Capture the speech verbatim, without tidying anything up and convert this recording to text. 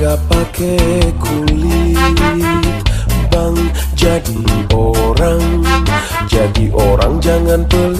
gak pakai kulit. Bang, jadi orang, jadi orang jangan pelit.